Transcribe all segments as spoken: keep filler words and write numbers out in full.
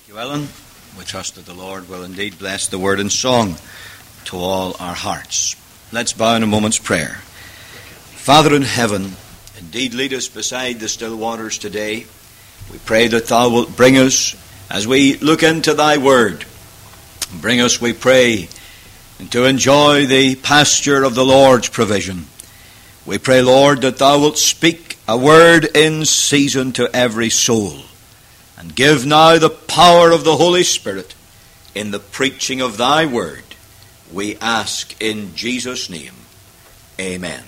Thank you, Ellen. We trust that the Lord will indeed bless the word and song to all our hearts. Let's bow in a moment's prayer. Father in heaven, indeed lead us beside the still waters today. We pray that thou wilt bring us, as we look into thy word, bring us, we pray, to enjoy the pasture of the Lord's provision. We pray, Lord, that thou wilt speak a word in season to every soul, and give now the power of the Holy Spirit in the preaching of thy word. We ask in Jesus' name. Amen.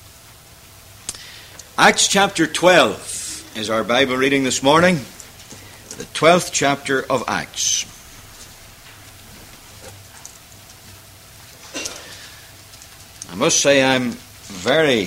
Acts chapter twelve is our Bible reading this morning. The twelfth chapter of Acts. I must say I'm very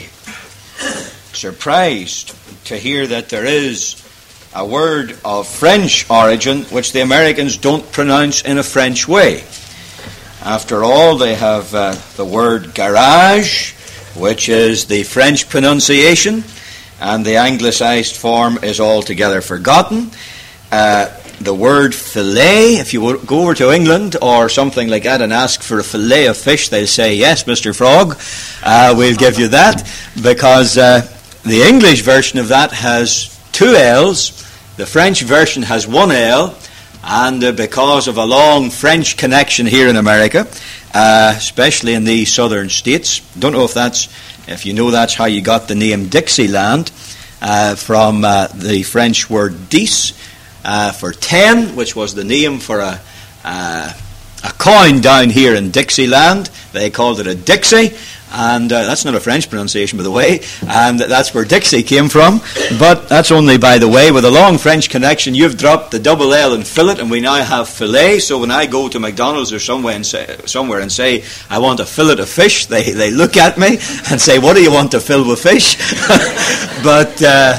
surprised to hear that there is a word of French origin which the Americans don't pronounce in a French way. After all, they have uh, the word garage, which is the French pronunciation, and the anglicized form is altogether forgotten. Uh, the word fillet, if you go over to England or something like that and ask for a fillet of fish, they'll say, yes, Mister Frog, uh, we'll give you that, because uh, the English version of that has two L's. The French version has one L, and uh, because of a long French connection here in America, uh, especially in the southern states, don't know if that's, if you know that's how you got the name Dixieland, uh, from uh, the French word dix, uh, for ten, which was the name for a, uh, a coin down here in Dixieland. They called it a Dixie. And uh, that's not a French pronunciation, by the way, and that's where Dixie came from. But that's only by the way. With a long French connection, you've dropped the double L in fillet, and we now have filet. So when I go to McDonald's or somewhere and say, somewhere and say I want a fillet of fish, they, they look at me and say, what do you want to fill with fish? But uh,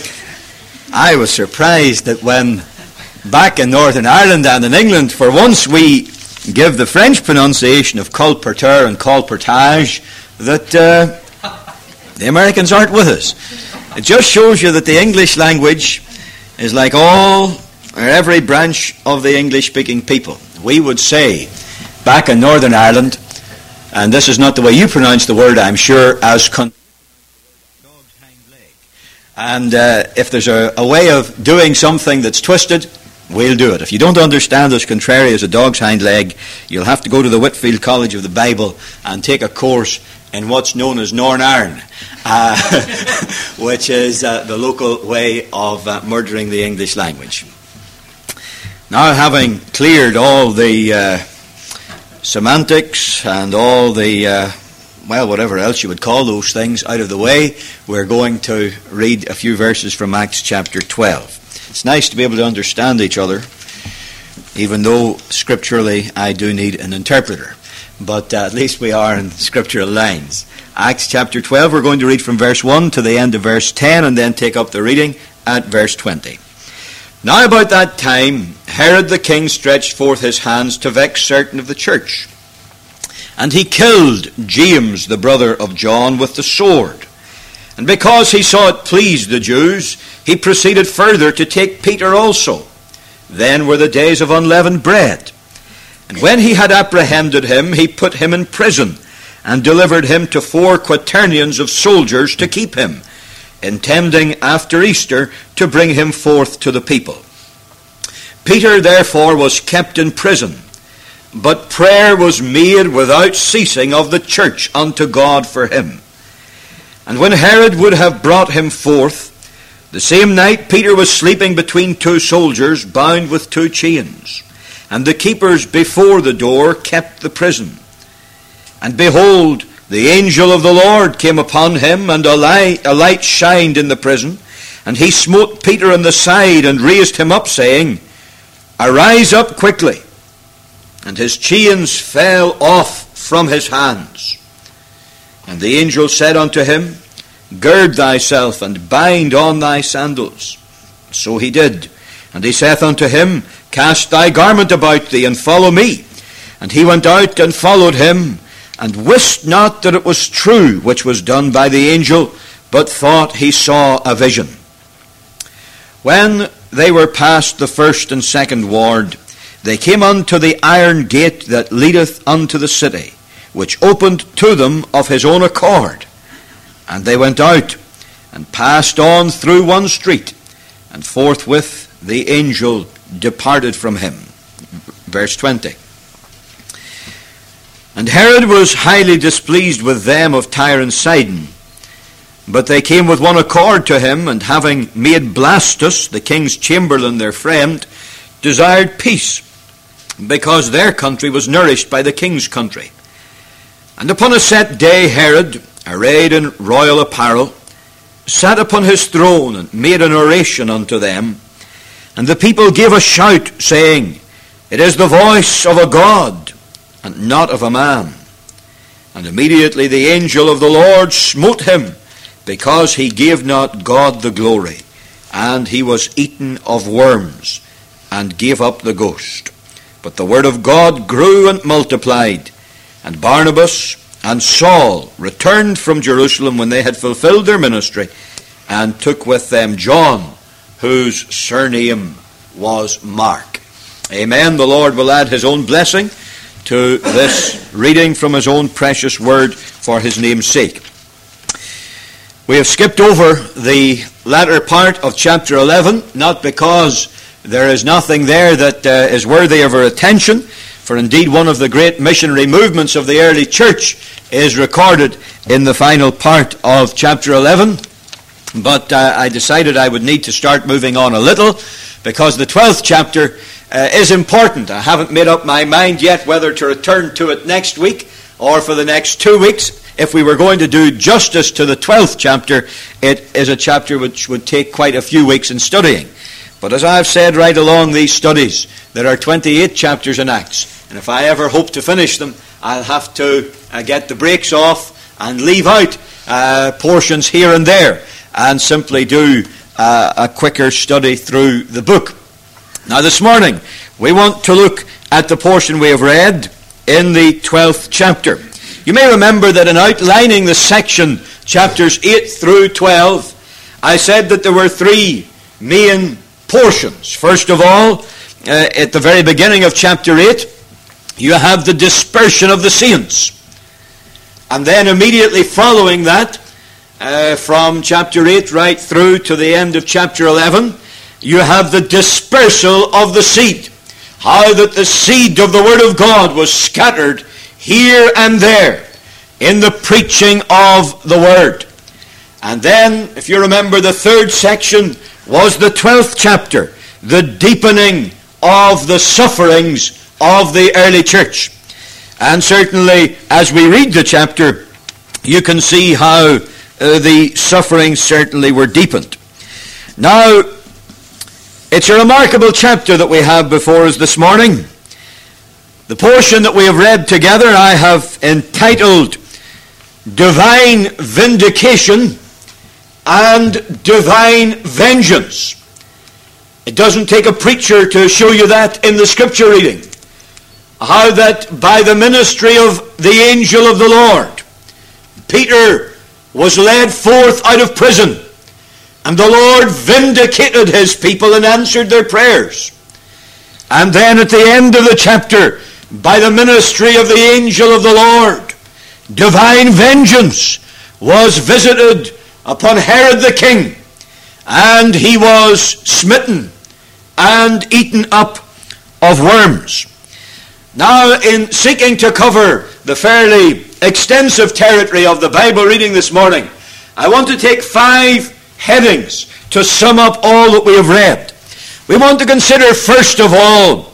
I was surprised that when back in Northern Ireland and in England, for once we give the French pronunciation of colporteur and colportage, that uh, the Americans aren't with us. It just shows you that the English language is like all or every branch of the English-speaking people. We would say, back in Northern Ireland, and this is not the way you pronounce the word, I'm sure, as con- dog's hind leg. And uh, if there's a, a way of doing something that's twisted, we'll do it. If you don't understand as contrary as a dog's hind leg, you'll have to go to the Whitfield College of the Bible and take a course in what's known as Northern Ireland, uh, which is uh, the local way of uh, murdering the English language. Now, having cleared all the uh, semantics and all the, uh, well, whatever else you would call those things out of the way, we're going to read a few verses from Acts chapter twelve. It's nice to be able to understand each other, even though scripturally I do need an interpreter. But uh, at least we are in scriptural lines. Acts chapter twelve, we're going to read from verse one to the end of verse ten, and then take up the reading at verse twenty. Now about that time, Herod the king stretched forth his hands to vex certain of the church. And he killed James, the brother of John, with the sword. And because he saw it pleased the Jews, he proceeded further to take Peter also. Then were the days of unleavened bread. And when he had apprehended him, he put him in prison, and delivered him to four quaternions of soldiers to keep him, intending after Easter to bring him forth to the people. Peter therefore was kept in prison, but prayer was made without ceasing of the church unto God for him. And when Herod would have brought him forth, the same night Peter was sleeping between two soldiers, bound with two chains. And the keepers before the door kept the prison. And behold, the angel of the Lord came upon him, and a light, a light shined in the prison. And he smote Peter in the side, and raised him up, saying, Arise up quickly. And his chains fell off from his hands. And the angel said unto him, Gird thyself, and bind on thy sandals. So he did. And he saith unto him, Cast thy garment about thee, and follow me. And he went out and followed him, and wist not that it was true which was done by the angel, but thought he saw a vision. When they were past the first and second ward, they came unto the iron gate that leadeth unto the city, which opened to them of his own accord. And they went out, and passed on through one street, and forthwith the angel departed from him. Verse twenty. And Herod was highly displeased with them of Tyre and Sidon. But they came with one accord to him, and having made Blastus, the king's chamberlain, their friend, desired peace, because their country was nourished by the king's country. And upon a set day Herod, arrayed in royal apparel, sat upon his throne, and made an oration unto them. And the people gave a shout, saying, It is the voice of a God, and not of a man. And immediately the angel of the Lord smote him, because he gave not God the glory, and he was eaten of worms, and gave up the ghost. But the word of God grew and multiplied, and Barnabas and Saul returned from Jerusalem when they had fulfilled their ministry, and took with them John, whose surname was Mark. Amen. The Lord will add his own blessing to this reading from his own precious word for his name's sake. We have skipped over the latter part of chapter eleven, not because there is nothing there that uh, is worthy of our attention, for indeed one of the great missionary movements of the early church is recorded in the final part of chapter eleven. But uh, I decided I would need to start moving on a little, because the twelfth chapter uh, is important. I haven't made up my mind yet whether to return to it next week or for the next two weeks. If we were going to do justice to the twelfth chapter, it is a chapter which would take quite a few weeks in studying. But as I've said right along these studies, there are twenty-eight chapters in Acts. And if I ever hope to finish them, I'll have to uh, get the brakes off and leave out uh, portions here and there, and simply do uh, a quicker study through the book. Now this morning, we want to look at the portion we have read in the twelfth chapter. You may remember that in outlining the section, chapters eight through twelve, I said that there were three main portions. First of all, uh, at the very beginning of chapter eight, you have the dispersion of the saints. And then immediately following that, uh, from chapter eight right through to the end of chapter eleven, you have the dispersal of the seed. How that the seed of the Word of God was scattered here and there in the preaching of the Word. And then, if you remember, the third section was the twelfth chapter, the deepening of the sufferings of the early church. And certainly, as we read the chapter, you can see how uh, the sufferings certainly were deepened. Now, it's a remarkable chapter that we have before us this morning. The portion that we have read together I have entitled Divine Vindication and Divine Vengeance. It doesn't take a preacher to show you that in the scripture reading. How that by the ministry of the angel of the Lord, Peter was led forth out of prison, and the Lord vindicated his people and answered their prayers. And then at the end of the chapter, by the ministry of the angel of the Lord, divine vengeance was visited upon Herod the king, and he was smitten and eaten up of worms. Now, in seeking to cover the fairly extensive territory of the Bible reading this morning, I want to take five headings to sum up all that we have read. We want to consider, first of all,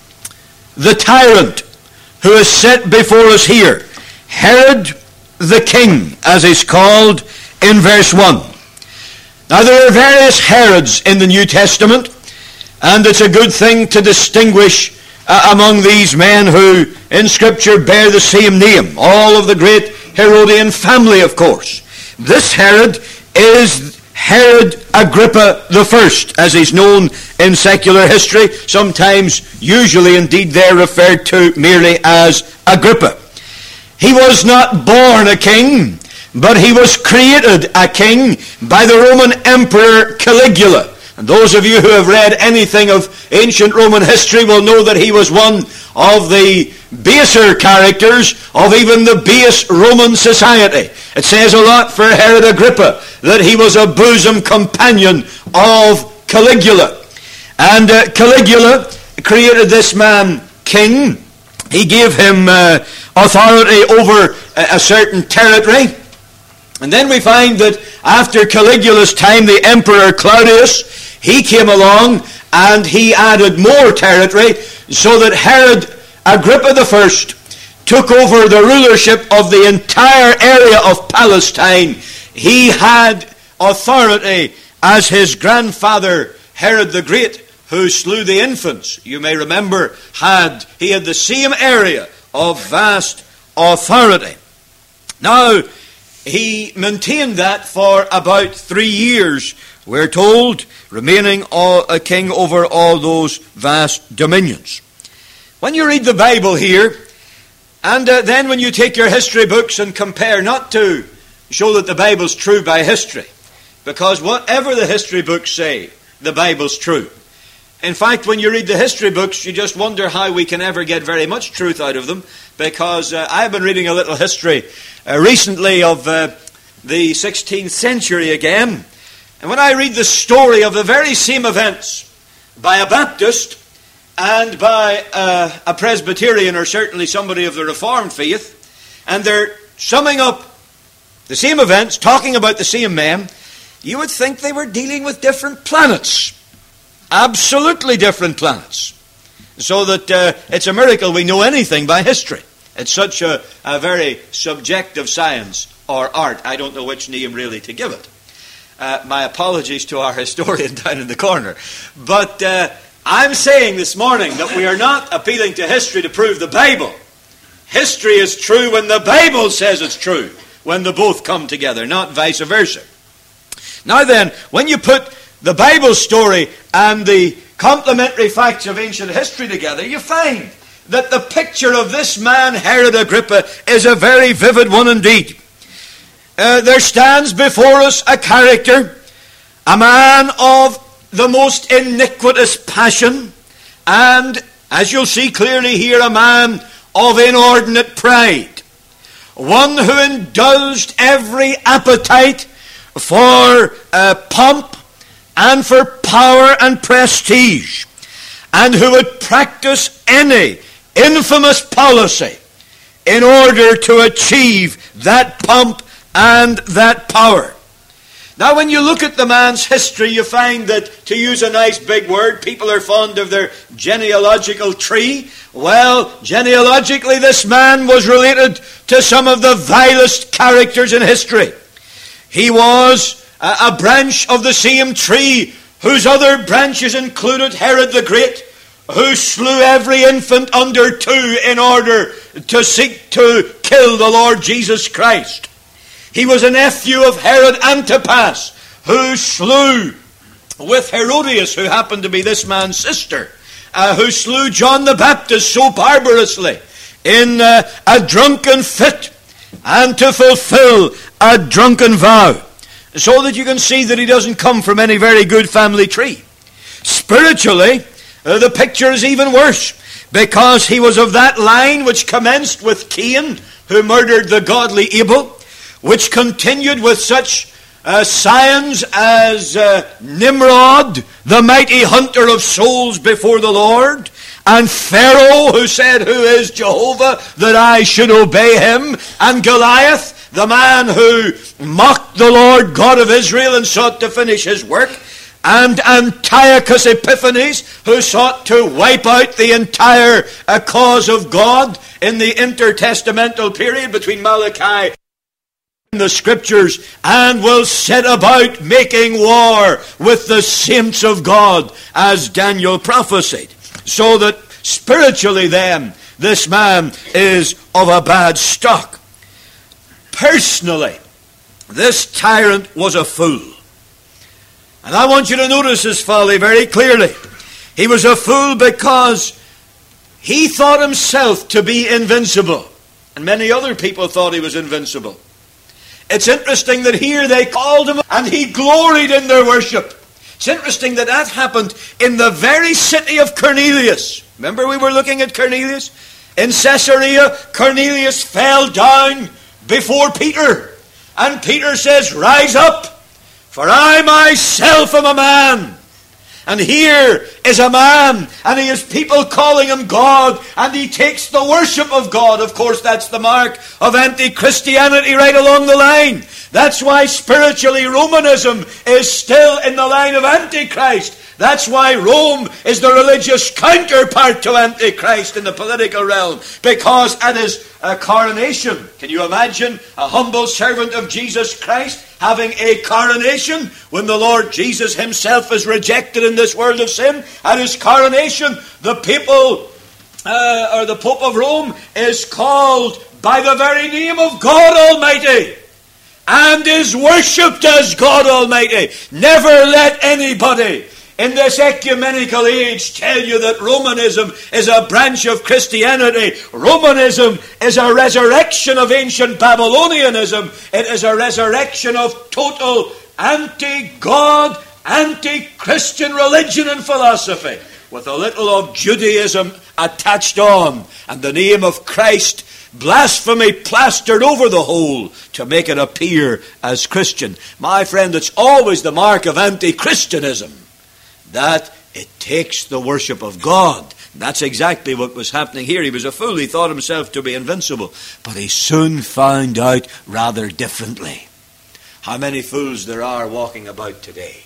the tyrant who is set before us here, Herod the king, as is called in verse one. Now, there are various Herods in the New Testament, and it's a good thing to distinguish uh, among these men who in Scripture bear the same name, all of the great Herodian family, of course. This Herod is Herod Agrippa the First, as he's known in secular history, sometimes, usually indeed, they're referred to merely as Agrippa. He was not born a king, but he was created a king by the Roman Emperor Caligula, And those of you who have read anything of ancient Roman history will know that he was one of the baser characters of even the base Roman society. It says a lot for Herod Agrippa that he was a bosom companion of Caligula. And uh, Caligula created this man king. He gave him uh, authority over a, a certain territory. And then we find that after Caligula's time, the Emperor Claudius, he came along and he added more territory, so that Herod Agrippa the First took over the rulership of the entire area of Palestine. He had authority as his grandfather Herod the Great, who slew the infants, you may remember, had he had the same area of vast authority. Now, he maintained that for about three years, we're told, remaining all, a king over all those vast dominions. When you read the Bible here, and uh, then when you take your history books and compare, not to show that the Bible's true by history, because whatever the history books say, the Bible's true. In fact, when you read the history books, you just wonder how we can ever get very much truth out of them, because uh, I've been reading a little history uh, recently of uh, the sixteenth century again. And when I read the story of the very same events by a Baptist and by uh, a Presbyterian, or certainly somebody of the Reformed faith, and they're summing up the same events, talking about the same men, you would think they were dealing with different planets. Absolutely different planets. So that uh, it's a miracle we know anything by history. It's such a, a very subjective science or art. I don't know which name really to give it. Uh, my apologies to our historian down in the corner. But uh, I'm saying this morning that we are not appealing to history to prove the Bible. History is true when the Bible says it's true, when they both come together, not vice versa. Now then, when you put the Bible story and the complementary facts of ancient history together, you find that the picture of this man, Herod Agrippa, is a very vivid one indeed. Uh, there stands before us a character, a man of the most iniquitous passion, and, as you'll see clearly here, a man of inordinate pride. One who indulged every appetite for uh, pomp and for power and prestige, and who would practice any infamous policy in order to achieve that pomp and that power. Now, when you look at the man's history, you find that, to use a nice big word, people are fond of their genealogical tree. Well, genealogically, this man was related to some of the vilest characters in history. He was a, a branch of the same tree whose other branches included Herod the Great, who slew every infant under two in order to seek to kill the Lord Jesus Christ. He was a nephew of Herod Antipas, who slew with Herodias, who happened to be this man's sister, uh, who slew John the Baptist so barbarously in uh, a drunken fit and to fulfill a drunken vow. So that you can see that he doesn't come from any very good family tree. Spiritually, uh, the picture is even worse, because he was of that line which commenced with Cain, who murdered the godly Abel, which continued with such uh, scions as uh, Nimrod, the mighty hunter of souls before the Lord, and Pharaoh, who said, "Who is Jehovah that I should obey him?" and Goliath, the man who mocked the Lord God of Israel and sought to finish his work, and Antiochus Epiphanes, who sought to wipe out the entire uh, cause of God in the intertestamental period between Malachi and the Scriptures, and will set about making war with the saints of God, as Daniel prophesied. So that spiritually then, this man is of a bad stock. Personally, this tyrant was a fool. And I want you to notice his folly very clearly. He was a fool because he thought himself to be invincible. And many other people thought he was invincible. It's interesting that here they called him, and he gloried in their worship. It's interesting that that happened in the very city of Cornelius. Remember we were looking at Cornelius? In Caesarea, Cornelius fell down before Peter. And Peter says, "Rise up, for I myself am a man." And here is a man, and he has people calling him God, and he takes the worship of God. Of course, that's the mark of anti-Christianity right along the line. That's why spiritually Romanism is still in the line of Antichrist. That's why Rome is the religious counterpart to Antichrist in the political realm, because at his uh, coronation, can you imagine a humble servant of Jesus Christ having a coronation when the Lord Jesus himself is rejected in this world of sin? At his coronation, the people, uh, or the Pope of Rome, is called by the very name of God Almighty and is worshipped as God Almighty. Never let anybody in this ecumenical age tell you that Romanism is a branch of Christianity. Romanism is a resurrection of ancient Babylonianism. It is a resurrection of total anti-God, anti-Christian religion and philosophy, with a little of Judaism attached on, and the name of Christ, blasphemy plastered over the whole to make it appear as Christian. My friend, it's always the mark of anti-Christianism that it takes the worship of God. That's exactly what was happening here. He was a fool. He thought himself to be invincible. But he soon found out rather differently. How many fools there are walking about today.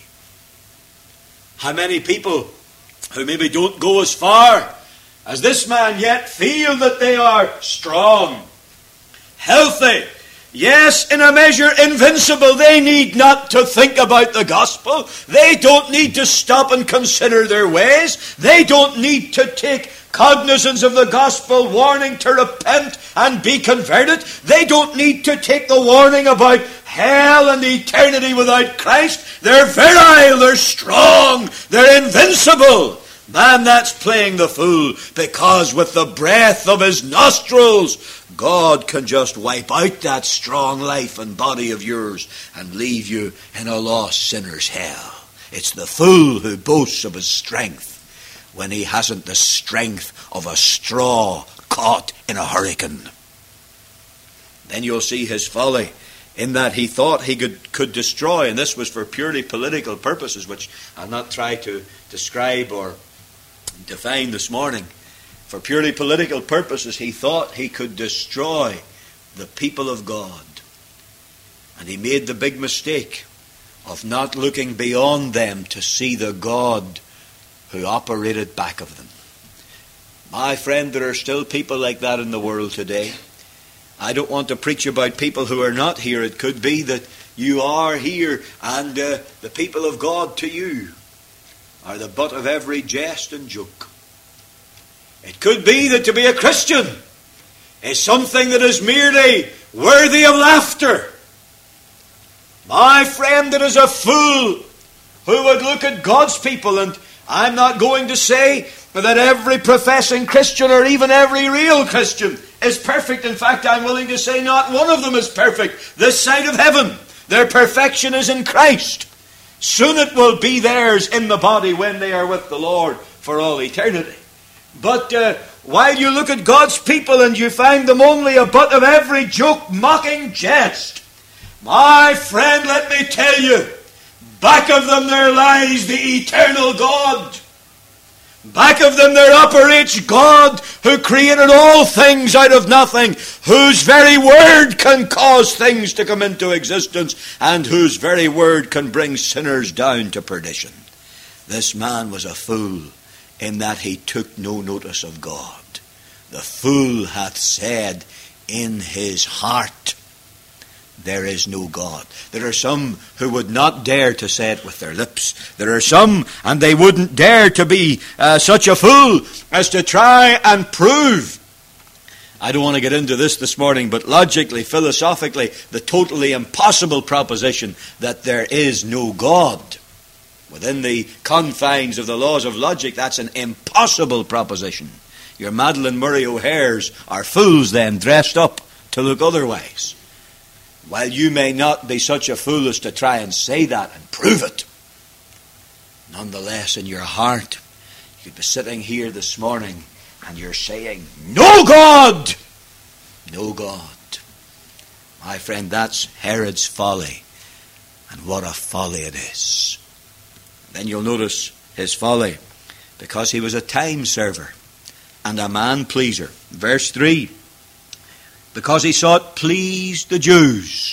How many people who maybe don't go as far as this man, yet feel that they are strong, healthy, yes, in a measure invincible. They need not to think about the gospel. They don't need to stop and consider their ways. They don't need to take cognizance of the gospel warning to repent and be converted. They don't need to take the warning about hell and eternity without Christ. They're virile, they're strong, they're invincible. Man, that's playing the fool, because with the breath of his nostrils, God can just wipe out that strong life and body of yours and leave you in a lost sinner's hell. It's the fool who boasts of his strength when he hasn't the strength of a straw caught in a hurricane. Then you'll see his folly, in that he thought he could, could destroy, and this was for purely political purposes, which I'll not try to describe or define this morning. For purely political purposes, he thought he could destroy the people of God. And he made the big mistake of not looking beyond them to see the God who operated back of them. My friend, there are still people like that in the world today. I don't want to preach about people who are not here. It could be that you are here, and uh, the people of God to you are the butt of every jest and joke. It could be that to be a Christian is something that is merely worthy of laughter. My friend, it is a fool who would look at God's people, and I'm not going to say that every professing Christian or even every real Christian is perfect. In fact, I'm willing to say not one of them is perfect this side of heaven. Their perfection is in Christ. Soon it will be theirs in the body when they are with the Lord for all eternity. But uh, while you look at God's people and you find them only a butt of every joke, mocking jest, my friend, let me tell you, back of them there lies the eternal God. Back of them there operates God who created all things out of nothing, whose very word can cause things to come into existence, and whose very word can bring sinners down to perdition. This man was a fool in that he took no notice of God. The fool hath said in his heart, there is no God. There are some who would not dare to say it with their lips. There are some, and they wouldn't dare to be uh, such a fool as to try and prove. I don't want to get into this this morning, but logically, philosophically, the totally impossible proposition that there is no God. Within the confines of the laws of logic, that's an impossible proposition. Your Madeleine Murray O'Hares are fools then, dressed up to look otherwise. While you may not be such a fool as to try and say that and prove it, Nonetheless, in your heart, you could be sitting here this morning and you're saying, no God! No God. My friend, that's Herod's folly. And what a folly it is. Then you'll notice his folly, because he was a time server and a man pleaser. Verse three, because he sought please the Jews,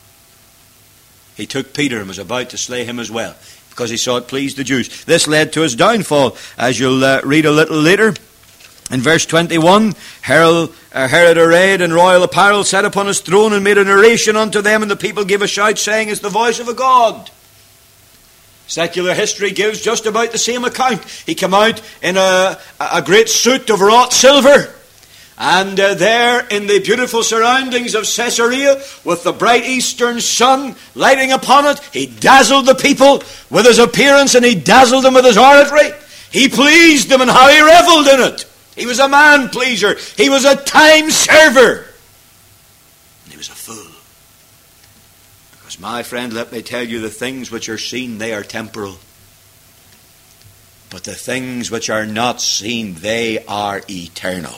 he took Peter and was about to slay him as well, because he sought please the Jews. This led to his downfall, as you'll uh, read a little later. In verse twenty-one, Herod, uh, Herod arrayed in royal apparel sat upon his throne and made an oration unto them, and the people gave a shout, saying, it's the voice of a God. Secular history gives just about the same account. He came out in a, a great suit of wrought silver, and uh, there in the beautiful surroundings of Caesarea, with the bright eastern sun lighting upon it, he dazzled the people with his appearance, and he dazzled them with his oratory. He pleased them, and how he revelled in it. He was a man pleaser. He was a time server. And he was a fool. Because, my friend, let me tell you, the things which are seen, they are temporal. But the things which are not seen, they are eternal.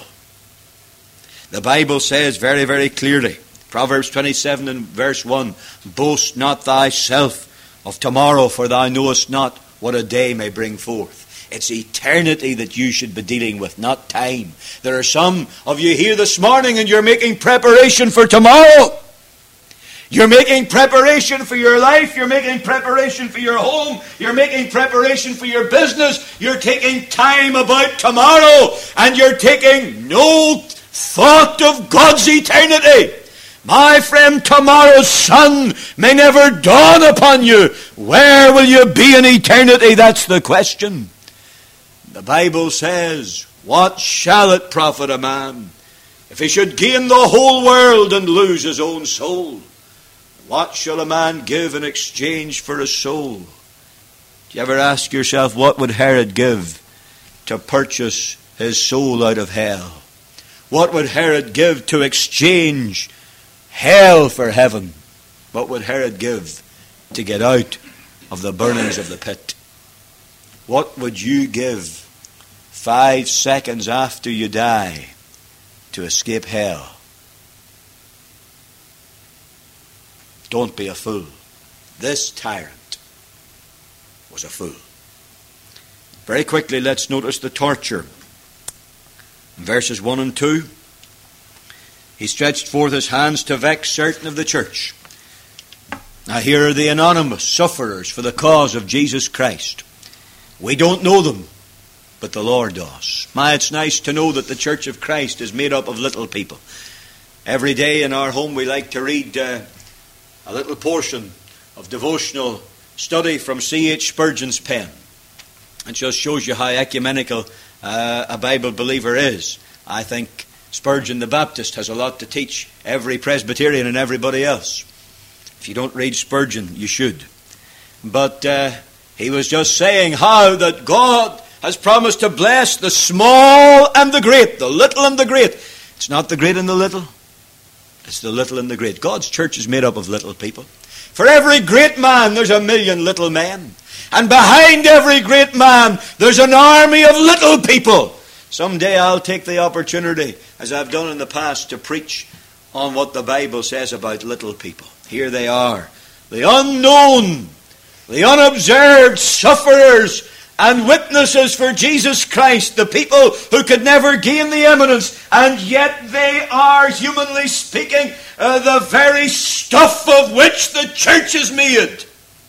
The Bible says very, very clearly, Proverbs twenty-seven and verse one, boast not thyself of tomorrow, for thou knowest not what a day may bring forth. It's eternity that you should be dealing with, not time. There are some of you here this morning and you're making preparation for tomorrow. You're making preparation for your life. You're making preparation for your home. You're making preparation for your business. You're taking time about tomorrow, and you're taking no thought of God's eternity. My friend, tomorrow's sun may never dawn upon you. Where will you be in eternity? That's the question. The Bible says, what shall it profit a man if he should gain the whole world and lose his own soul? What shall a man give in exchange for his soul? Do you ever ask yourself, what would Herod give to purchase his soul out of hell? What would Herod give to exchange hell for heaven? What would Herod give to get out of the burnings of the pit? What would you give five seconds after you die to escape hell? Don't be a fool. This tyrant was a fool. Very quickly, let's notice the torture. In verses one and two, he stretched forth his hands to vex certain of the church. Now here are the anonymous sufferers for the cause of Jesus Christ. We don't know them, but the Lord does. My, it's nice to know that the Church of Christ is made up of little people. Every day in our home we like to read uh, a little portion of devotional study from C H Spurgeon's pen. It just shows you how ecumenical uh, a Bible believer is. I think Spurgeon the Baptist has a lot to teach every Presbyterian and everybody else. If you don't read Spurgeon, you should. But uh, he was just saying how that God has promised to bless the small and the great, the little and the great. It's not the great and the little. It's the little and the great. God's church is made up of little people. For every great man, there's a million little men. And behind every great man, there's an army of little people. Someday I'll take the opportunity, as I've done in the past, to preach on what the Bible says about little people. Here they are, the unknown, the unobserved sufferers and witnesses for Jesus Christ, the people who could never gain the eminence, and yet they are, humanly speaking, uh, the very stuff of which the church is made.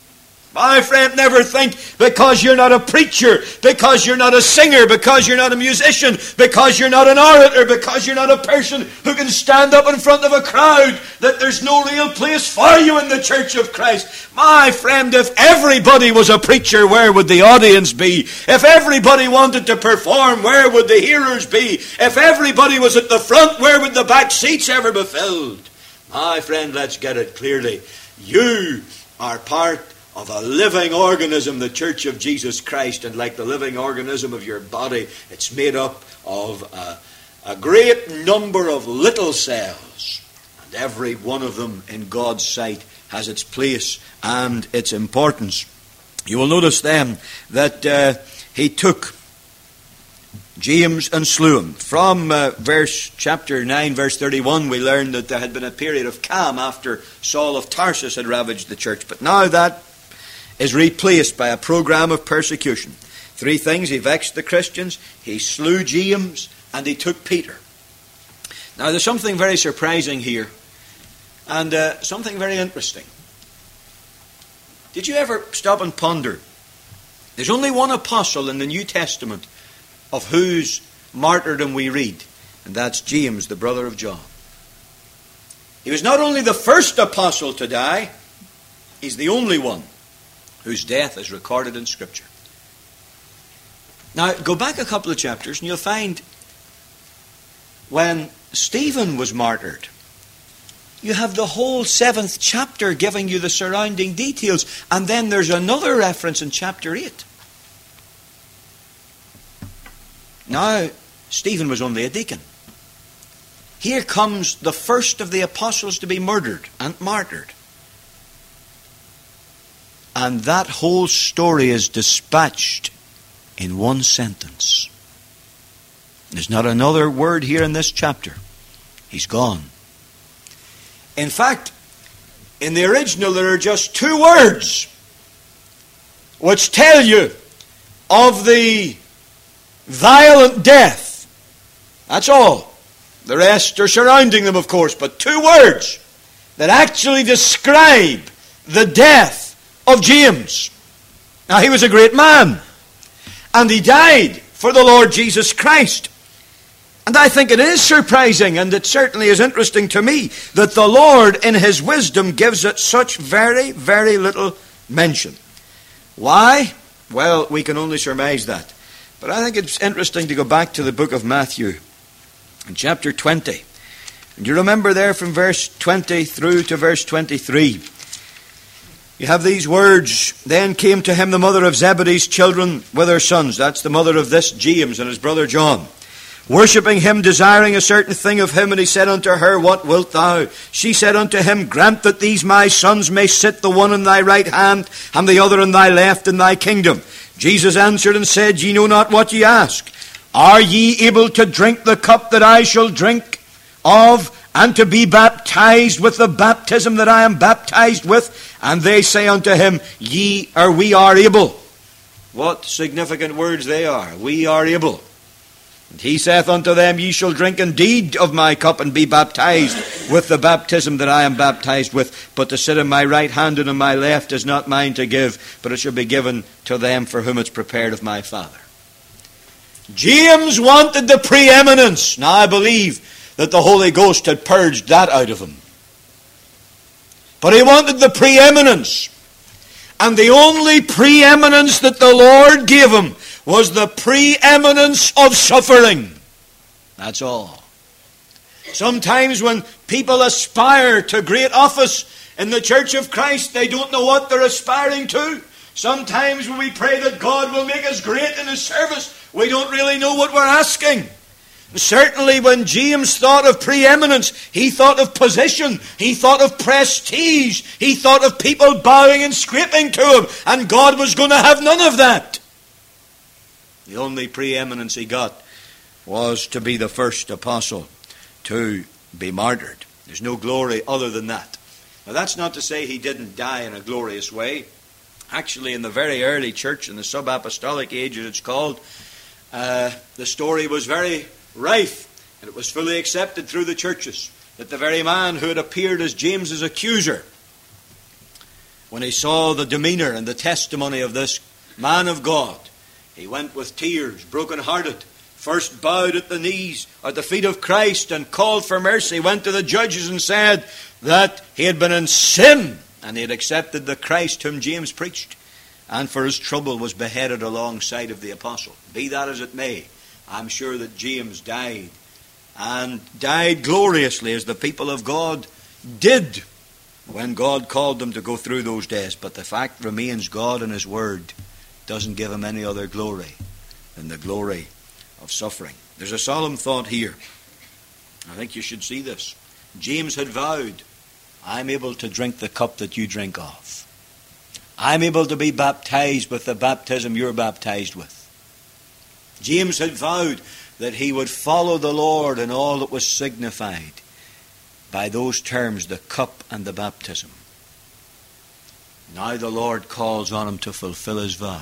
My friend, never think because you're not a preacher, because you're not a singer, because you're not a musician, because you're not an orator, because you're not a person who can stand up in front of a crowd, that there's no real place for you in the Church of Christ. My friend, if everybody was a preacher, where would the audience be? If everybody wanted to perform, where would the hearers be? If everybody was at the front, where would the back seats ever be filled? My friend, let's get it clearly. You are part of a living organism, the Church of Jesus Christ, and like the living organism of your body, it's made up of a, a great number of little cells, and every one of them in God's sight has its place and its importance. You will notice then that uh, he took James and slew him. From uh, verse chapter nine, verse thirty-one, we learn that there had been a period of calm after Saul of Tarsus had ravaged the church. But now that is replaced by a program of persecution. Three things: he vexed the Christians, he slew James, and he took Peter. Now there's something very surprising here, and uh, something very interesting. Did you ever stop and ponder? There's only one apostle in the New Testament of whose martyrdom we read, and that's James, the brother of John. He was not only the first apostle to die, he's the only one whose death is recorded in Scripture. Now, go back a couple of chapters and you'll find when Stephen was martyred, you have the whole seventh chapter giving you the surrounding details, and then there's another reference in chapter eight. Now, Stephen was only a deacon. Here comes the first of the apostles to be murdered and martyred. And that whole story is dispatched in one sentence. There's not another word here in this chapter. He's gone. In fact, in the original there are just two words which tell you of the violent death. That's all. The rest are surrounding them, of course, but two words that actually describe the death of James. Now, he was a great man, and he died for the Lord Jesus Christ. And I think it is surprising, and it certainly is interesting to me, that the Lord in his wisdom gives it such very, very little mention. Why? Well, we can only surmise that. But I think it's interesting to go back to the book of Matthew, in chapter twenty. And you remember there from verse twenty through to verse twenty-three. You have these words: Then came to him the mother of Zebedee's children with her sons. That's the mother of this James and his brother John. Worshipping him, desiring a certain thing of him, and he said unto her, What wilt thou? She said unto him, Grant that these my sons may sit, the one in thy right hand, and the other in thy left, in thy kingdom. Jesus answered and said, Ye know not what ye ask. Are ye able to drink the cup that I shall drink of, and to be baptized with the baptism that I am baptized with? And they say unto him, Ye, or we are able. What significant words they are. We are able. And he saith unto them, Ye shall drink indeed of my cup, and be baptized with the baptism that I am baptized with. But to sit on my right hand and on my left is not mine to give, but it shall be given to them for whom it's prepared of my Father. James wanted the preeminence. Now I believe that the Holy Ghost had purged that out of him. But he wanted the preeminence. And the only preeminence that the Lord gave him was the preeminence of suffering. That's all. Sometimes when people aspire to great office in the Church of Christ, they don't know what they're aspiring to. Sometimes when we pray that God will make us great in His service, we don't really know what we're asking. Certainly when James thought of preeminence, he thought of position, he thought of prestige, he thought of people bowing and scraping to him, and God was going to have none of that. The only preeminence he got was to be the first apostle to be martyred. There's no glory other than that. Now that's not to say he didn't die in a glorious way. Actually, in the very early church, in the sub-apostolic age as it's called, uh, the story was very rife, and it was fully accepted through the churches that the very man who had appeared as James's accuser, when he saw the demeanor and the testimony of this man of God, he went with tears, broken-hearted, first bowed at the knees, at the feet of Christ, and called for mercy, went to the judges and said that he had been in sin, and he had accepted the Christ whom James preached, and for his trouble was beheaded alongside of the apostle. Be that as it may, I'm sure that James died, and died gloriously, as the people of God did when God called them to go through those days. But the fact remains, God and His Word doesn't give him any other glory than the glory of suffering. There's a solemn thought here. I think you should see this. James had vowed, I'm able to drink the cup that you drink of. I'm able to be baptized with the baptism you're baptized with. James had vowed that he would follow the Lord in all that was signified by those terms, the cup and the baptism. Now the Lord calls on him to fulfill his vow.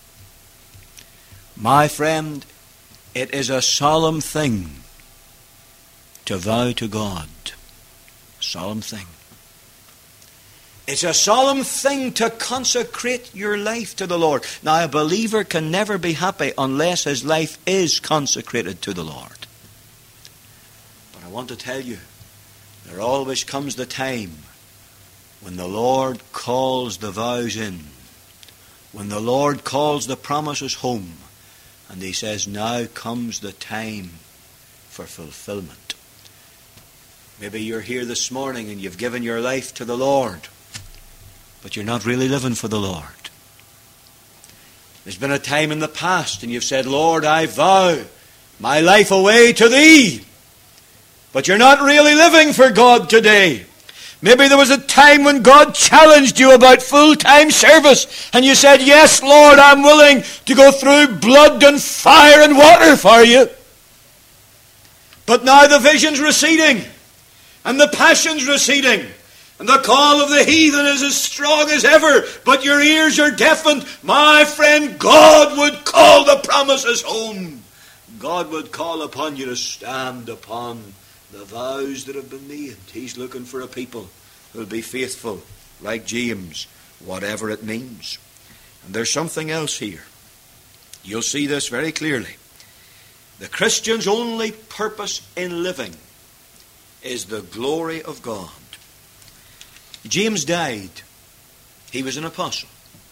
My friend, it is a solemn thing to vow to God. A solemn thing. It's a solemn thing to consecrate your life to the Lord. Now, a believer can never be happy unless his life is consecrated to the Lord. But I want to tell you, there always comes the time when the Lord calls the vows in, when the Lord calls the promises home, and he says, now comes the time for fulfillment. Maybe you're here this morning and you've given your life to the Lord, but you're not really living for the Lord. There's been a time in the past and you've said, Lord, I vow my life away to Thee. But you're not really living for God today. Maybe there was a time when God challenged you about full-time service and you said, yes, Lord, I'm willing to go through blood and fire and water for you. But now the vision's receding and the passion's receding. And the call of the heathen is as strong as ever, but your ears are deafened. My friend, God would call the promises home. God would call upon you to stand upon the vows that have been made. He's looking for a people who will be faithful, like James, whatever it means. And there's something else here. You'll see this very clearly. The Christian's only purpose in living is the glory of God. James died. He was an apostle.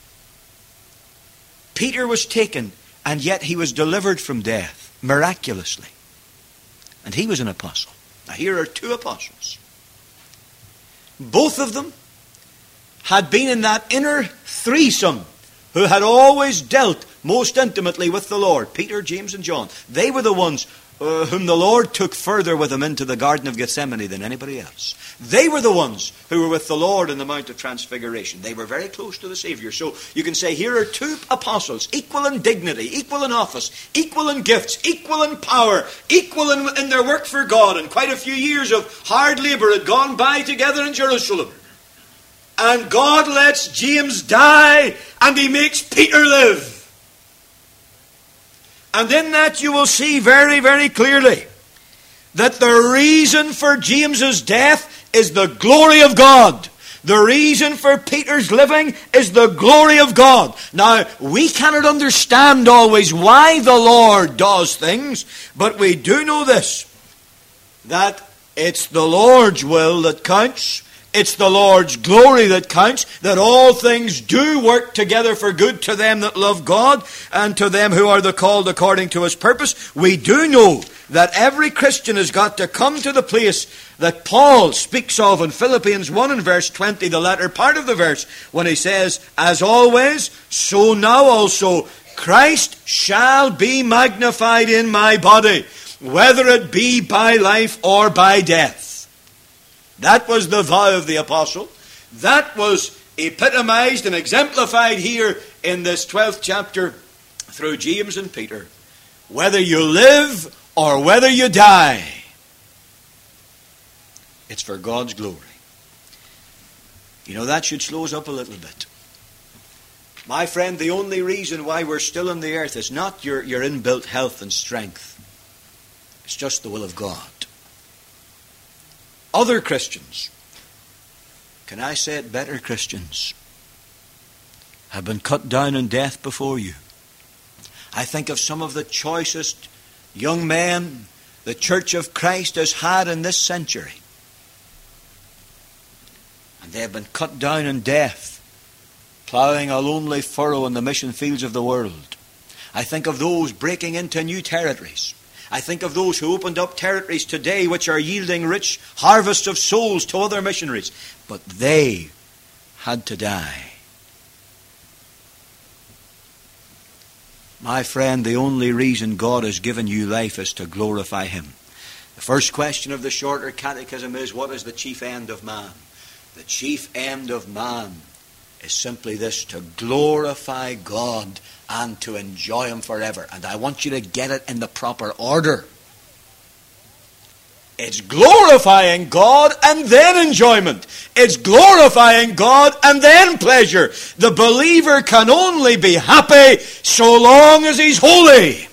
Peter was taken, and yet he was delivered from death miraculously. And he was an apostle. Now here are two apostles. Both of them had been in that inner threesome who had always dealt most intimately with the Lord. Peter, James, and John. They were the ones Uh, whom the Lord took further with him into the Garden of Gethsemane than anybody else. They were the ones who were with the Lord in the Mount of Transfiguration. They were very close to the Savior. So you can say here are two apostles, equal in dignity, equal in office, equal in gifts, equal in power, equal in, in their work for God. And quite a few years of hard labour had gone by together in Jerusalem. And God lets James die and he makes Peter live. And in that you will see very, very clearly that the reason for James's death is the glory of God. The reason for Peter's living is the glory of God. Now, we cannot understand always why the Lord does things, but we do know this, that it's the Lord's will that counts. It's the Lord's glory that counts, that all things do work together for good to them that love God and to them who are the called according to His purpose. We do know that every Christian has got to come to the place that Paul speaks of in Philippians one and verse twenty, the latter part of the verse, when he says, as always, so now also Christ shall be magnified in my body, whether it be by life or by death. That was the vow of the apostle. That was epitomized and exemplified here in this twelfth chapter through James and Peter. Whether you live or whether you die, it's for God's glory. You know, that should slow us up a little bit. My friend, the only reason why we're still on the earth is not your, your inbuilt health and strength. It's just the will of God. Other Christians, can I say it better, Christians, have been cut down in death before you. I think of some of the choicest young men the Church of Christ has had in this century. And they have been cut down in death, ploughing a lonely furrow in the mission fields of the world. I think of those breaking into new territories. I think of those who opened up territories today which are yielding rich harvests of souls to other missionaries. But they had to die. My friend, the only reason God has given you life is to glorify Him. The first question of the shorter catechism is, what is the chief end of man? The chief end of man is simply this: to glorify God and to enjoy Him forever. And I want you to get it in the proper order. It's glorifying God and then enjoyment. It's glorifying God and then pleasure. The believer can only be happy so long as he's holy.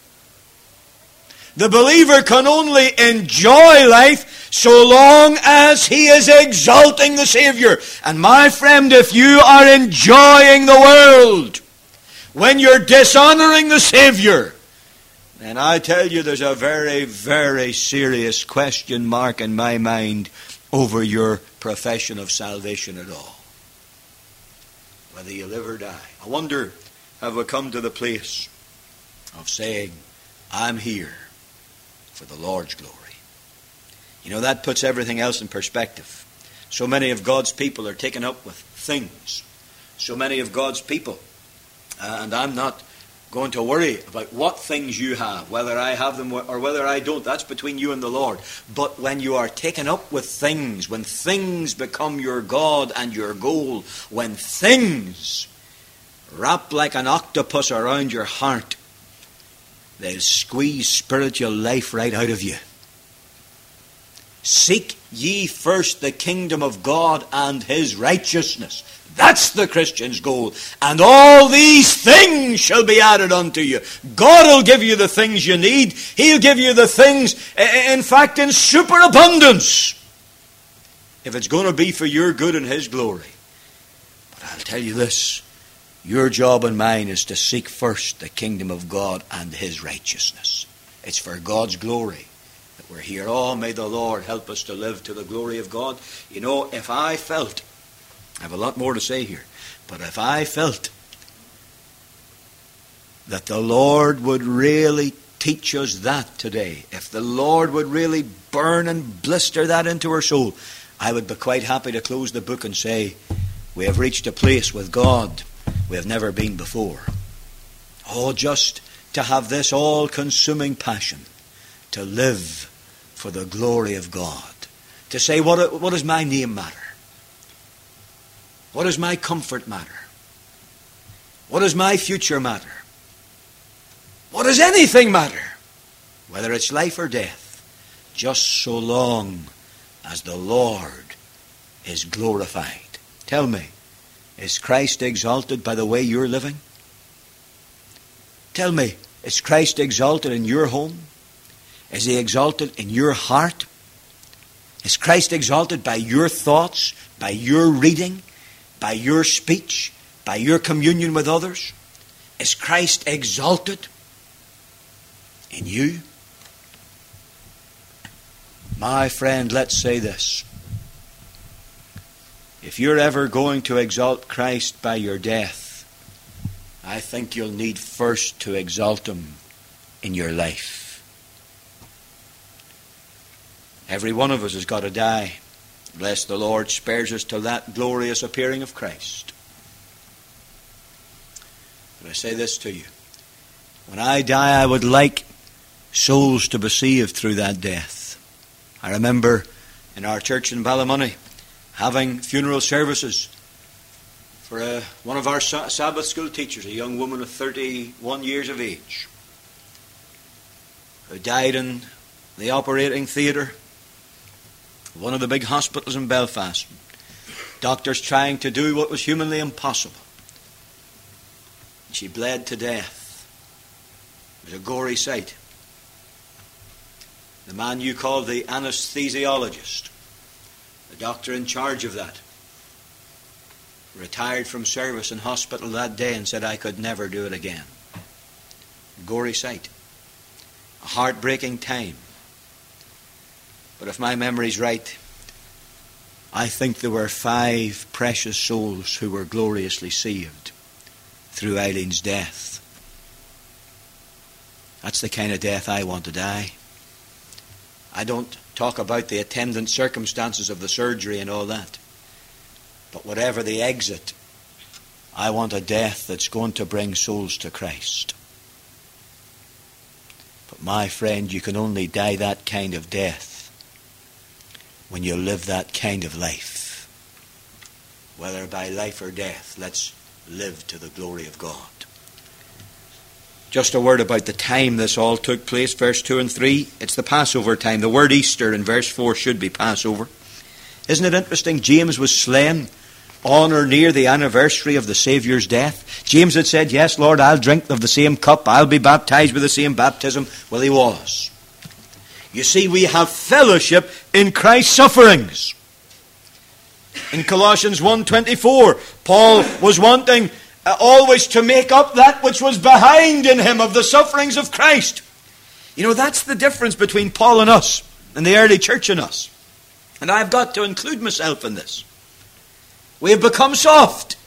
The believer can only enjoy life so long as he is exalting the Savior. And my friend, if you are enjoying the world when you're dishonoring the Savior, and I tell you, there's a very, very serious question mark in my mind over your profession of salvation at all. Whether you live or die. I wonder, have we come to the place of saying, I'm here for the Lord's glory? You know, that puts everything else in perspective. So many of God's people are taken up with things. So many of God's people, uh, and I'm not going to worry about what things you have, whether I have them or whether I don't. That's between you and the Lord. But when you are taken up with things, when things become your God and your goal, when things wrap like an octopus around your heart, they'll squeeze spiritual life right out of you. Seek ye first the kingdom of God and His righteousness. That's the Christian's goal. And all these things shall be added unto you. God will give you the things you need. He'll give you the things, in fact, in superabundance, if it's going to be for your good and His glory. But I'll tell you this, your job and mine is to seek first the kingdom of God and His righteousness. It's for God's glory that we're here. Oh, may the Lord help us to live to the glory of God. You know, if I felt, I have a lot more to say here, but if I felt that the Lord would really teach us that today, if the Lord would really burn and blister that into our soul, I would be quite happy to close the book and say, we have reached a place with God we have never been before. Oh, just to have this all-consuming passion to live for the glory of God. To say, what, what does my name matter? What does my comfort matter? What does my future matter? What does anything matter? Whether it's life or death, just so long as the Lord is glorified. Tell me, is Christ exalted by the way you're living? Tell me, is Christ exalted in your home? Is He exalted in your heart? Is Christ exalted by your thoughts, by your reading, by your speech, by your communion with others? Is Christ exalted in you? My friend, let's say this. If you're ever going to exalt Christ by your death, I think you'll need first to exalt Him in your life. Every one of us has got to die. Bless the Lord, spares us till that glorious appearing of Christ. But I say this to you. When I die, I would like souls to be saved through that death. I remember in our church in Ballymoney having funeral services for a, one of our Sabbath school teachers, a young woman of thirty-one years of age, who died in the operating theatre, one of the big hospitals in Belfast. Doctors trying to do what was humanly impossible. She bled to death. It was a gory sight. The man you call the anesthesiologist, the doctor in charge of that, retired from service in hospital that day and said, I could never do it again. Gory sight. A heartbreaking time. But if my memory's right, I think there were five precious souls who were gloriously saved through Eileen's death. That's the kind of death I want to die. I don't talk about the attendant circumstances of the surgery and all that. But whatever the exit, I want a death that's going to bring souls to Christ. But my friend, you can only die that kind of death when you live that kind of life. whether by life or death, let's live to the glory of God. Just a word about the time this all took place, verse two and three. It's the Passover time. The word Easter in verse four should be Passover. Isn't it interesting? James was slain on or near the anniversary of the Saviour's death. James had said, yes, Lord, I'll drink of the same cup. I'll be baptized with the same baptism. Well, he was. You see, we have fellowship in Christ's sufferings. In Colossians one twenty-four, Paul was wanting uh, always to make up that which was behind in him of the sufferings of Christ. You know, that's the difference between Paul and us, and the early church and us. And I've got to include myself in this. We have become soft.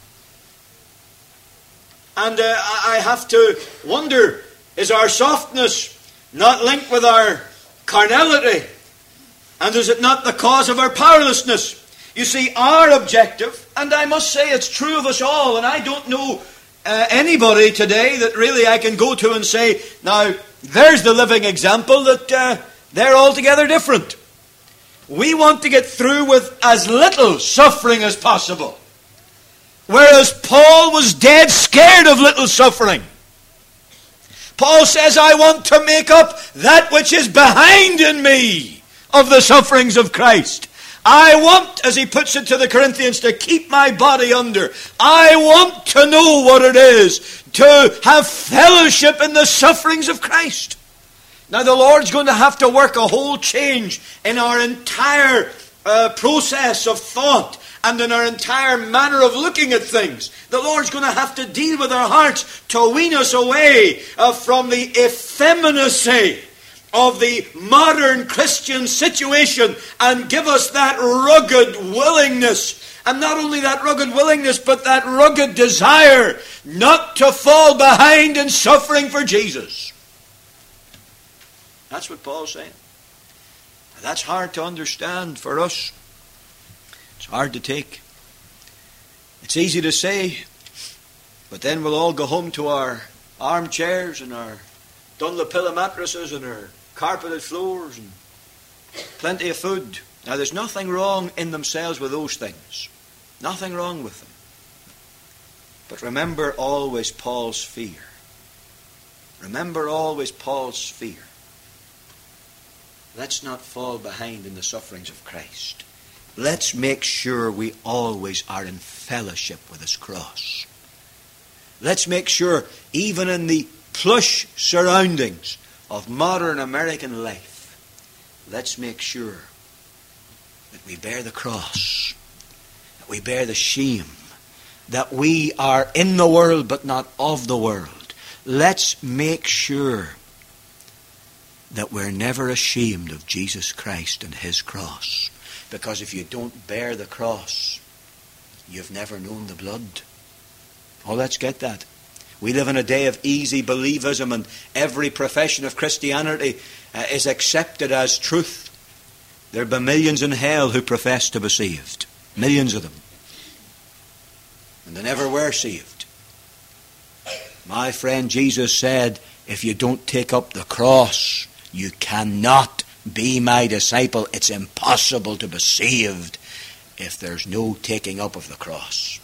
And uh, I have to wonder, is our softness not linked with our carnality? And is it not the cause of our powerlessness? You see, our objective, and I must say it's true of us all, and I don't know uh, anybody today that really I can go to and say, now, there's the living example that uh, they're altogether different. We want to get through with as little suffering as possible. Whereas Paul was dead scared of little suffering. Paul says, I want to make up that which is behind in me of the sufferings of Christ. I want, as he puts it to the Corinthians, to keep my body under. I want to know what it is to have fellowship in the sufferings of Christ. Now the Lord's going to have to work a whole change in our entire uh, process of thought and in our entire manner of looking at things. The Lord's going to have to deal with our hearts to wean us away uh, from the effeminacy of the modern Christian situation and give us that rugged willingness. And not only that rugged willingness, but that rugged desire not to fall behind in suffering for Jesus. That's what Paul's saying. That's hard to understand for us. It's hard to take. It's easy to say, but then we'll all go home to our armchairs and our Dunlopilla mattresses and our carpeted floors and plenty of food. Now there's nothing wrong in themselves with those things. Nothing wrong with them. But remember always Paul's fear. Remember always Paul's fear. Let's not fall behind in the sufferings of Christ. Let's make sure we always are in fellowship with His cross. Let's make sure, even in the plush surroundings of modern American life, let's make sure that we bear the cross, that we bear the shame, that we are in the world but not of the world. Let's make sure that we're never ashamed of Jesus Christ and His cross. Because if you don't bear the cross, you've never known the blood. Oh, let's get that. We live in a day of easy believism, and every profession of Christianity uh, is accepted as truth. There be millions in hell who profess to be saved. Millions of them. And they never were saved. My friend, Jesus said, if you don't take up the cross, you cannot be my disciple. It's impossible to be saved if there's no taking up of the cross.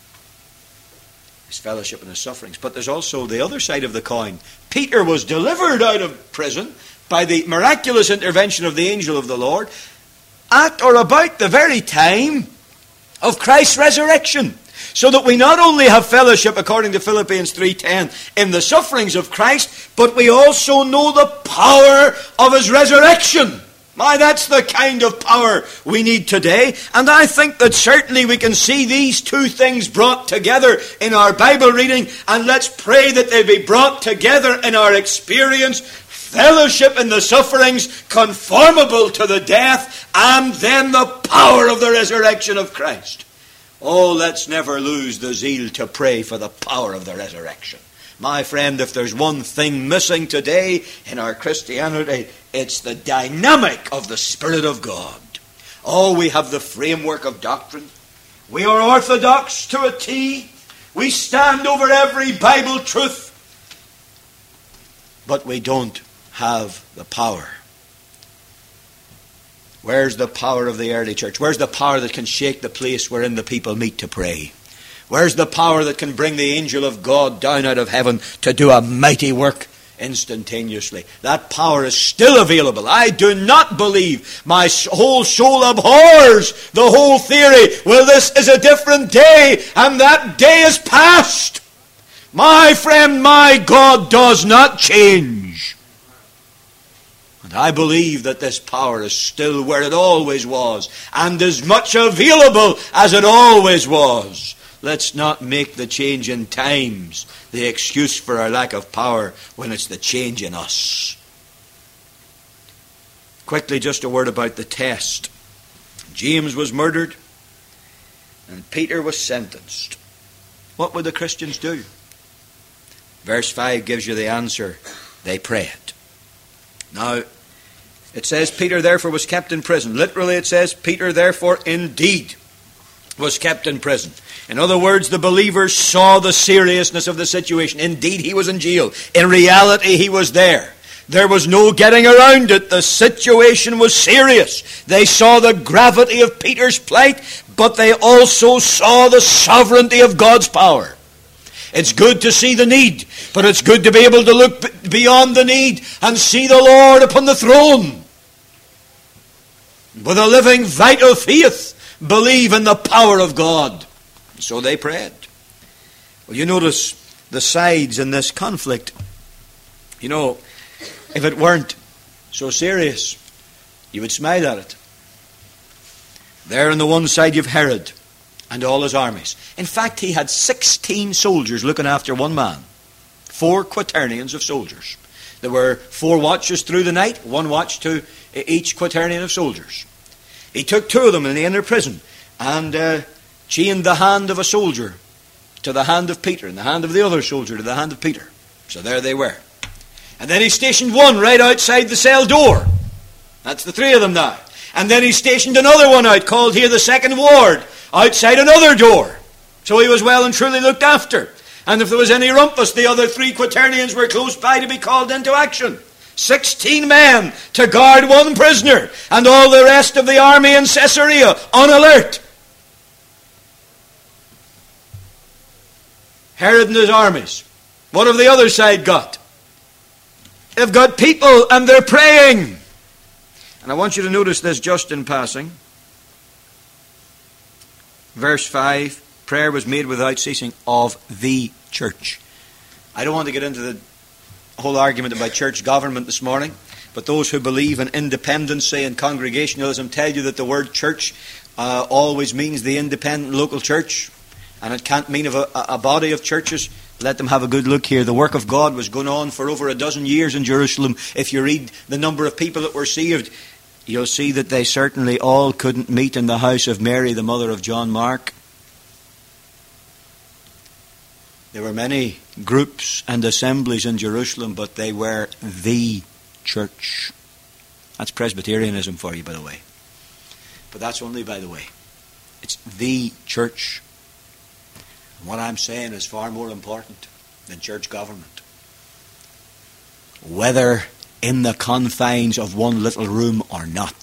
His fellowship in His sufferings. But there's also the other side of the coin. Peter was delivered out of prison by the miraculous intervention of the angel of the Lord at or about the very time of Christ's resurrection. So that we not only have fellowship, according to Philippians three ten, in the sufferings of Christ, but we also know the power of His resurrection. My, that's the kind of power we need today. And I think that certainly we can see these two things brought together in our Bible reading. And let's pray that they be brought together in our experience. Fellowship in the sufferings, conformable to the death, and then the power of the resurrection of Christ. Oh, let's never lose the zeal to pray for the power of the resurrection. My friend, if there's one thing missing today in our Christianity, it's the dynamic of the Spirit of God. Oh, we have the framework of doctrine. We are orthodox to a T. We stand over every Bible truth. But we don't have the power Where's the power of the early church? Where's the power that can shake the place wherein the people meet to pray? Where's the power that can bring the angel of God down out of heaven to do a mighty work instantaneously? That power is still available. I do not believe, my whole soul abhors the whole theory, well, this is a different day, and that day is past. My friend, my God does not change. And I believe that this power is still where it always was, and as much available as it always was. Let's not make the change in times the excuse for our lack of power when it's the change in us. Quickly, just a word about the test. James was murdered, and Peter was sentenced. What would the Christians do? Verse five gives you the answer. They prayed. Now, it says Peter therefore was kept in prison. Literally it says Peter therefore indeed was kept in prison. In other words, the believers saw the seriousness of the situation. Indeed, he was in jail. In reality, he was there. There was no getting around it. The situation was serious. They saw the gravity of Peter's plight, but they also saw the sovereignty of God's power. It's good to see the need, but it's good to be able to look beyond the need and see the Lord upon the throne. With a living, vital faith, believe in the power of God. So they prayed. Well, you notice the sides in this conflict. You know, if it weren't so serious, you would smile at it. There on the one side you've Herod and all his armies. In fact, he had sixteen soldiers looking after one man. Four quaternions of soldiers. There were four watches through the night, one watch to each quaternion of soldiers. He took two of them in the inner prison and uh, chained the hand of a soldier to the hand of Peter, and the hand of the other soldier to the hand of Peter. So there they were. And then he stationed one right outside the cell door. That's the three of them now. And then he stationed another one out, called here the second ward, outside another door. So he was well and truly looked after. And if there was any rumpus, the other three quaternions were close by to be called into action. Sixteen men to guard one prisoner, and all the rest of the army in Caesarea on alert. Herod and his armies. What have the other side got? They've got people and they're praying. And I want you to notice this just in passing. Verse five, prayer was made without ceasing of the church. I don't want to get into the whole argument about church government this morning, but those who believe in independency and congregationalism tell you that the word church uh, always means the independent local church, and it can't mean of a, a body of churches. Let them have a good look here. The work of God was going on for over a dozen years in Jerusalem. If you read the number of people that were saved, you'll see that they certainly all couldn't meet in the house of Mary, the mother of John Mark. There were many groups and assemblies in Jerusalem, but they were the church. That's Presbyterianism for you, by the way. But that's only by the way. It's the church. And what I'm saying is far more important than church government. Whether in the confines of one little room or not.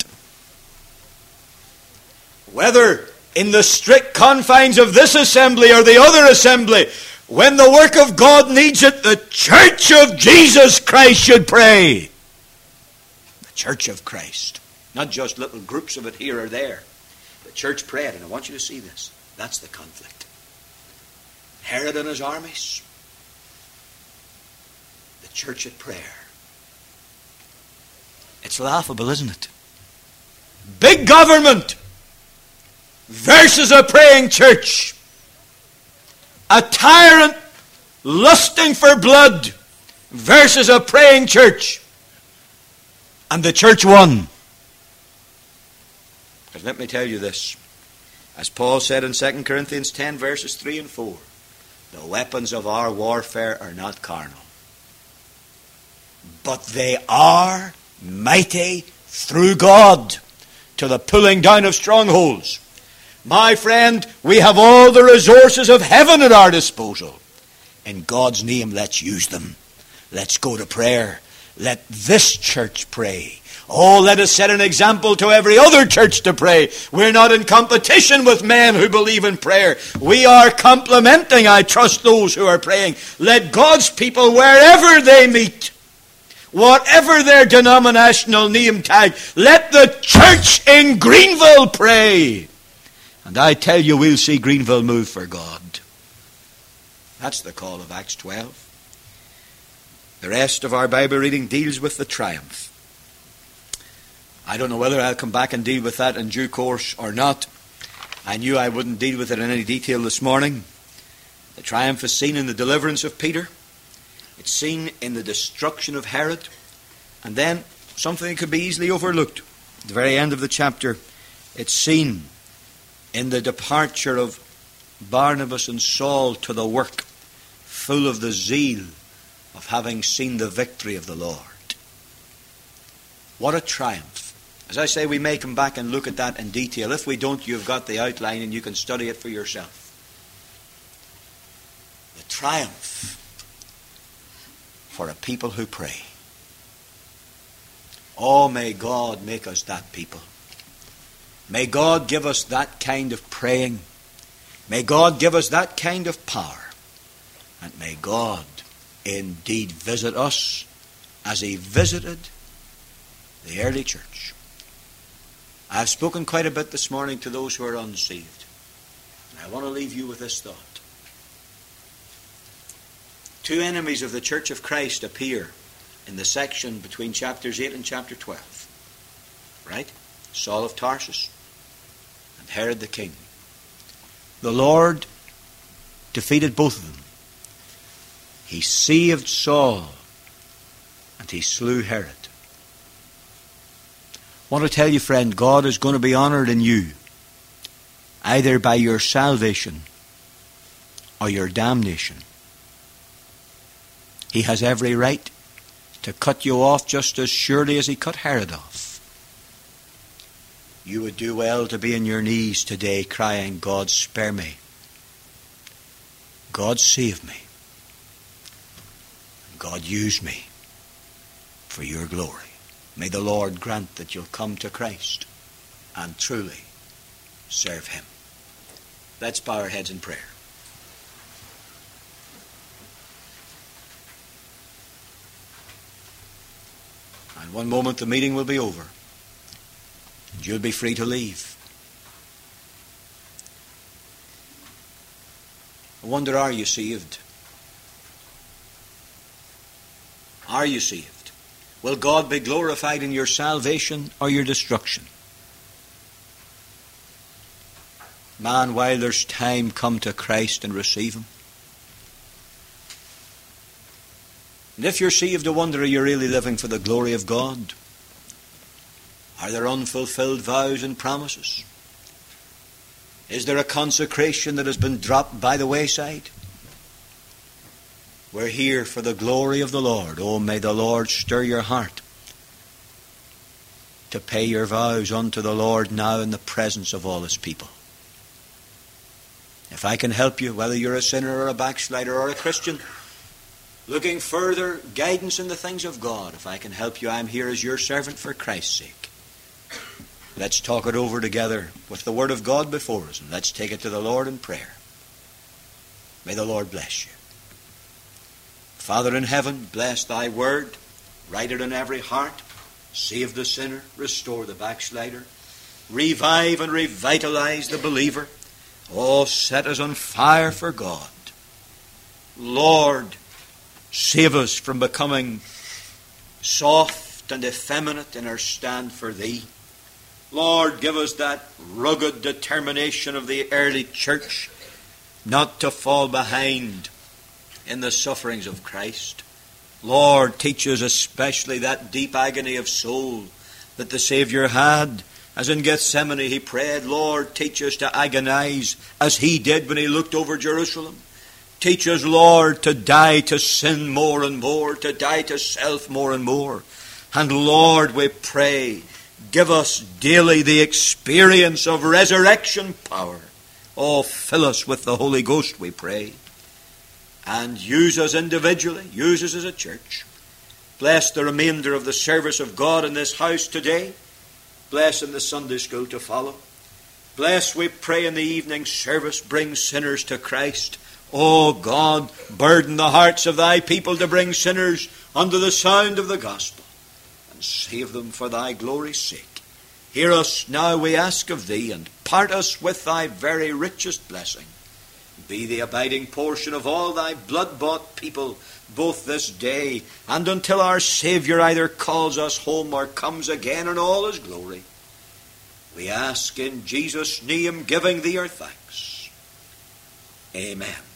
Whether in the strict confines of this assembly or the other assembly, when the work of God needs it, the church of Jesus Christ should pray. The church of Christ. Not just little groups of it here or there. The church prayed, and I want you to see this. That's the conflict. Herod and his armies. The church at prayer. It's laughable, isn't it? Big government versus a praying church. A tyrant lusting for blood versus a praying church. And the church won. Because let me tell you this. As Paul said in Second Corinthians ten, verses three and four, the weapons of our warfare are not carnal, but they are mighty through God to the pulling down of strongholds. My friend, we have all the resources of heaven at our disposal. In God's name, let's use them. Let's go to prayer. Let this church pray. Oh, let us set an example to every other church to pray. We're not in competition with men who believe in prayer. We are complementing, I trust, those who are praying. Let God's people, wherever they meet, whatever their denominational name tag, let the church in Greenville pray. And I tell you, we'll see Greenville move for God. That's the call of Acts twelve. The rest of our Bible reading deals with the triumph. I don't know whether I'll come back and deal with that in due course or not. I knew I wouldn't deal with it in any detail this morning. The triumph is seen in the deliverance of Peter. It's seen in the destruction of Herod. And then something that could be easily overlooked. At the very end of the chapter, it's seen in the departure of Barnabas and Saul to the work, full of the zeal of having seen the victory of the Lord. What a triumph. As I say, we may come back and look at that in detail. If we don't, you've got the outline and you can study it for yourself. The triumph for a people who pray. Oh, may God make us that people. May God give us that kind of praying. May God give us that kind of power. And may God indeed visit us as He visited the early church. I've spoken quite a bit this morning to those who are unsaved. And I want to leave you with this thought. Two enemies of the Church of Christ appear in the section between chapters eight and chapter twelve. Right? Saul of Tarsus and Herod the king. The Lord defeated both of them. He saved Saul and He slew Herod. I want to tell you, friend, God is going to be honored in you, either by your salvation or your damnation. He has every right to cut you off just as surely as He cut Herod off. You would do well to be on your knees today crying, God, spare me. God, save me. God, use me for your glory. May the Lord grant that you'll come to Christ and truly serve Him. Let's bow our heads in prayer. And one moment the meeting will be over. And you'll be free to leave. I wonder, are you saved? Are you saved? Will God be glorified in your salvation or your destruction? Man, while there's time, come to Christ and receive Him. And if you're saved, I wonder, are you really living for the glory of God? Are there unfulfilled vows and promises? Is there a consecration that has been dropped by the wayside? We're here for the glory of the Lord. Oh, may the Lord stir your heart to pay your vows unto the Lord now in the presence of all His people. If I can help you, whether you're a sinner or a backslider or a Christian, looking further guidance in the things of God, if I can help you, I'm here as your servant for Christ's sake. Let's talk it over together with the Word of God before us, and let's take it to the Lord in prayer. May the Lord bless you. Father in heaven, bless Thy Word, write it in every heart, save the sinner, restore the backslider, revive and revitalize the believer. Oh, set us on fire for God. Lord, save us from becoming soft and effeminate in our stand for Thee. Lord, give us that rugged determination of the early church not to fall behind in the sufferings of Christ. Lord, teach us especially that deep agony of soul that the Saviour had. As in Gethsemane He prayed, Lord, teach us to agonize as He did when He looked over Jerusalem. Teach us, Lord, to die to sin more and more, to die to self more and more. And Lord, we pray, give us daily the experience of resurrection power. Oh, fill us with the Holy Ghost, we pray. And use us individually, use us as a church, Bless the remainder of the service of God in this house today. Bless in the Sunday school to follow. Bless, we pray, in the evening service. Bring sinners to Christ. O God, burden the hearts of thy people to bring sinners under the sound of the gospel, and save them for thy glory's sake. Hear us now, we ask of thee, and part us with thy very richest blessing. Be the abiding portion of all thy blood-bought people, both this day and until our Saviour either calls us home or comes again in all his glory. We ask in Jesus' name, giving thee our thanks. Amen.